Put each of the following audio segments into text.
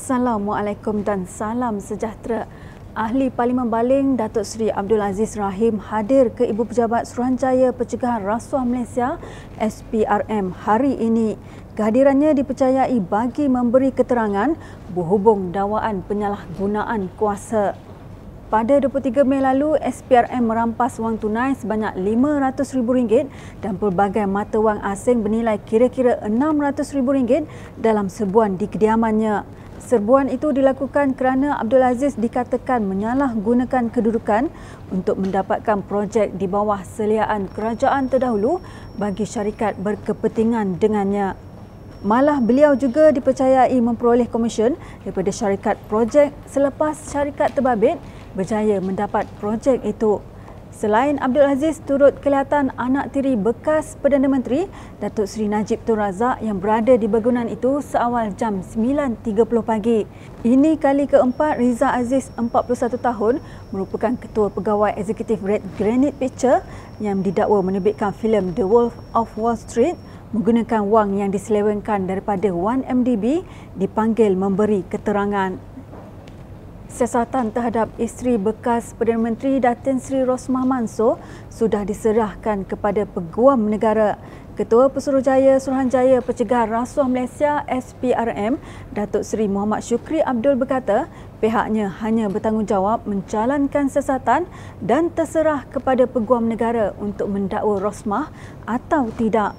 Assalamualaikum dan salam sejahtera. Ahli Parlimen Baling Datuk Seri Abdul Aziz Rahim hadir ke Ibu Pejabat Suruhanjaya Pencegahan Rasuah Malaysia SPRM hari ini. Kehadirannya dipercayai bagi memberi keterangan berhubung dakwaan penyalahgunaan kuasa. Pada 23 Mei lalu, SPRM merampas wang tunai sebanyak RM500,000 dan pelbagai mata wang asing bernilai kira-kira RM600,000 dalam serbuan di kediamannya. Serbuan itu dilakukan kerana Abdul Aziz dikatakan menyalahgunakan kedudukan untuk mendapatkan projek di bawah seliaan kerajaan terdahulu bagi syarikat berkepentingan dengannya. Malah beliau juga dipercayai memperoleh komisen daripada syarikat projek selepas syarikat terbabit berjaya mendapat projek itu. Selain Abdul Aziz, turut kelihatan anak tiri bekas Perdana Menteri Datuk Seri Najib Tun Razak yang berada di bangunan itu seawal jam 9.30 pagi. Ini kali keempat Riza Aziz, 41 tahun, merupakan Ketua Pegawai Eksekutif Red Granite Picture yang didakwa menerbitkan filem The Wolf of Wall Street menggunakan wang yang diselewengkan daripada 1MDB dipanggil memberi keterangan. Siasatan terhadap isteri bekas Perdana Menteri Datin Seri Rosmah Mansor sudah diserahkan kepada Peguam Negara. Ketua Pesuruhjaya Suruhanjaya Pencegahan Rasuah Malaysia SPRM Datuk Seri Muhammad Syukri Abdul berkata pihaknya hanya bertanggungjawab menjalankan siasatan dan terserah kepada Peguam Negara untuk mendakwa Rosmah atau tidak.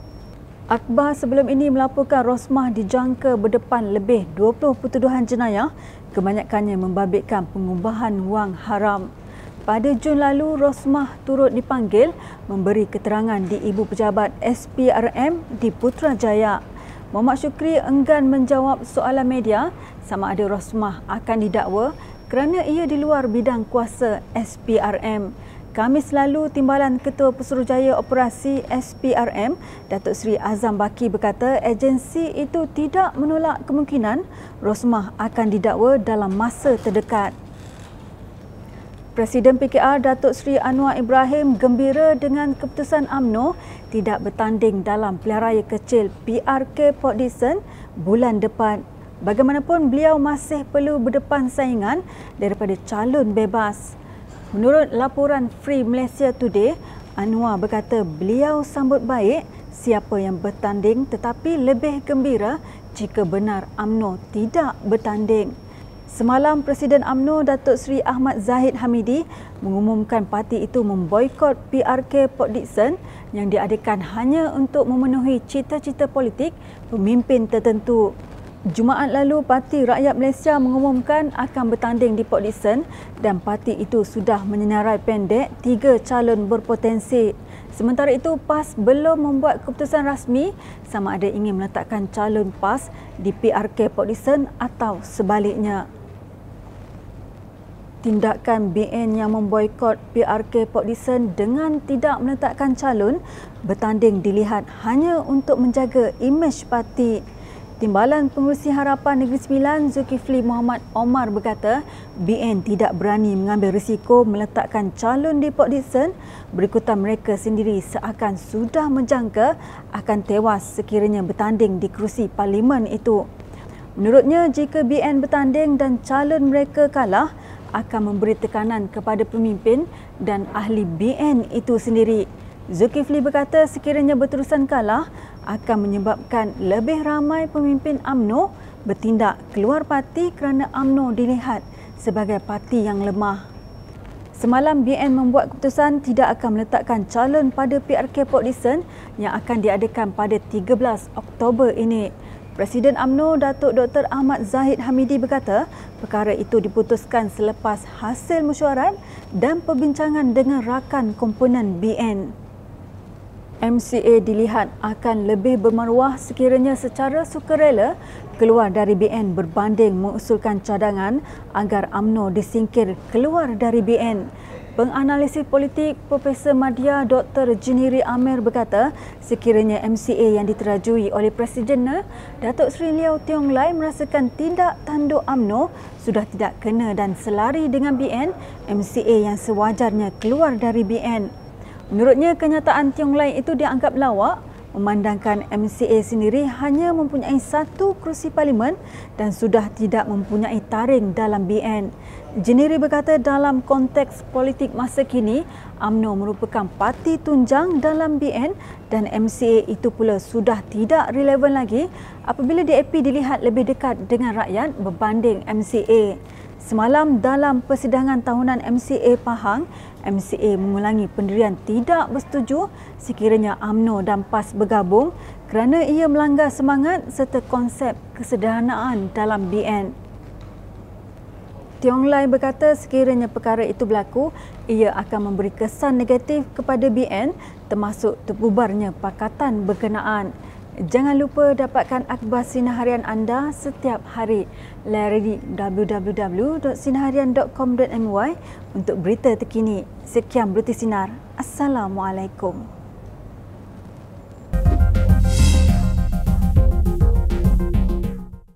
Akhbar sebelum ini melaporkan Rosmah dijangka berdepan lebih 20 pertuduhan jenayah, kebanyakannya membabitkan pengubahan wang haram. Pada Jun lalu, Rosmah turut dipanggil memberi keterangan di Ibu Pejabat SPRM di Putrajaya. Muhammad Syukri enggan menjawab soalan media sama ada Rosmah akan didakwa kerana ia di luar bidang kuasa SPRM. Khamis lalu, Timbalan Ketua Pesuruhjaya Operasi SPRM, Datuk Seri Azam Baki berkata agensi itu tidak menolak kemungkinan Rosmah akan didakwa dalam masa terdekat. Presiden PKR Datuk Seri Anwar Ibrahim gembira dengan keputusan UMNO tidak bertanding dalam pilihan raya kecil PRK Port Dickson bulan depan. Bagaimanapun, beliau masih perlu berdepan saingan daripada calon bebas. Menurut laporan Free Malaysia Today, Anwar berkata beliau sambut baik siapa yang bertanding tetapi lebih gembira jika benar UMNO tidak bertanding. Semalam, Presiden UMNO Datuk Seri Ahmad Zahid Hamidi mengumumkan parti itu memboikot PRK Port Dickson yang diadakan hanya untuk memenuhi cita-cita politik pemimpin tertentu. Jumaat lalu, Parti Rakyat Malaysia mengumumkan akan bertanding di Port Dickson dan parti itu sudah menyenarai pendek 3 calon berpotensi. Sementara itu, PAS belum membuat keputusan rasmi sama ada ingin meletakkan calon PAS di PRK Port Dickson atau sebaliknya. Tindakan BN yang memboikot PRK Port Dickson dengan tidak meletakkan calon bertanding dilihat hanya untuk menjaga imej parti. Timbalan Pengerusi Harapan Negeri Sembilan Zulkifli Muhammad Omar berkata BN tidak berani mengambil risiko meletakkan calon di Port Dickson berikutan mereka sendiri seakan sudah menjangka akan tewas sekiranya bertanding di kerusi parlimen itu. Menurutnya, jika BN bertanding dan calon mereka kalah akan memberi tekanan kepada pemimpin dan ahli BN itu sendiri. Zulkifli berkata sekiranya berterusan kalah akan menyebabkan lebih ramai pemimpin UMNO bertindak keluar parti kerana UMNO dilihat sebagai parti yang lemah. Semalam, BN membuat keputusan tidak akan meletakkan calon pada PRK Port Dickson yang akan diadakan pada 13 Oktober ini. Presiden UMNO Datuk Dr. Ahmad Zahid Hamidi berkata perkara itu diputuskan selepas hasil mesyuarat dan perbincangan dengan rakan komponen BN. MCA dilihat akan lebih bermaruah sekiranya secara sukarela keluar dari BN berbanding mengusulkan cadangan agar UMNO disingkir keluar dari BN. Penganalisis politik Profesor Madya Dr. Jiniri Amir berkata sekiranya MCA yang diterajui oleh Presidennya Datuk Seri Liew Tiong Lai merasakan tindak tanduk UMNO sudah tidak kena dan selari dengan BN, MCA yang sewajarnya keluar dari BN. Menurutnya, kenyataan Tiong Lai itu dianggap lawak memandangkan MCA sendiri hanya mempunyai satu kerusi parlimen dan sudah tidak mempunyai taring dalam BN. Jeniri berkata dalam konteks politik masa kini, UMNO merupakan parti tunjang dalam BN dan MCA itu pula sudah tidak relevan lagi apabila DAP dilihat lebih dekat dengan rakyat berbanding MCA. Semalam dalam persidangan tahunan MCA Pahang, MCA mengulangi pendirian tidak bersetuju sekiranya UMNO dan PAS bergabung kerana ia melanggar semangat serta konsep kesederhanaan dalam BN. Tiong Lai berkata sekiranya perkara itu berlaku, ia akan memberi kesan negatif kepada BN termasuk terbubarnya pakatan berkenaan. Jangan lupa dapatkan akhbar Sinar Harian anda setiap hari. Layari di www.sinarharian.com.my untuk berita terkini. Sekian Berita Sinar. Assalamualaikum.